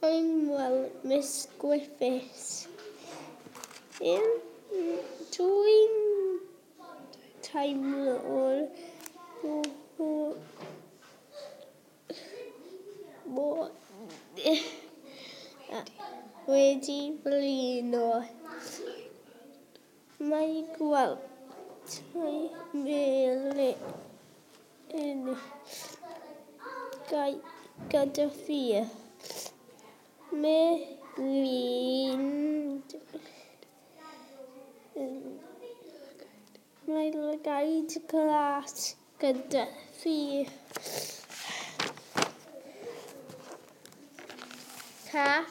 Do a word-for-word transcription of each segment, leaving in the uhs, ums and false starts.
I'm well, Miss Griffiths. In during time or what wedi blino mae gweld mele yn gyda fi Melin mae lygaid glas gyda fi cath.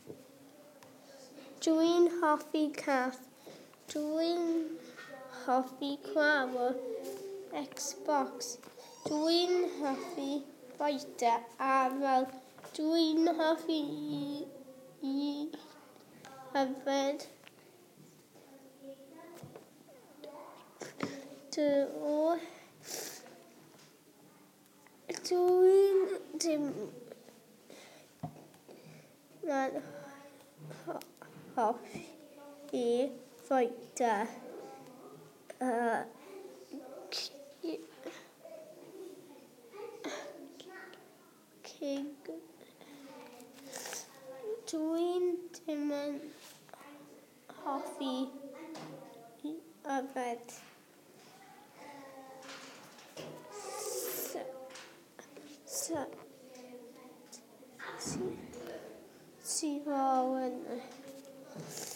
Dwi'n hoffi cath. Dwi'n hoffi chwarae Xbox. Dwi'n hoffi fwyta arall. Dwi'n hoffi i yfed dy- Dwi'n dim ma'n hoffi i fwyta uh, cig. Dwi'n dim yn hoffi i yfed sy sy sy fawr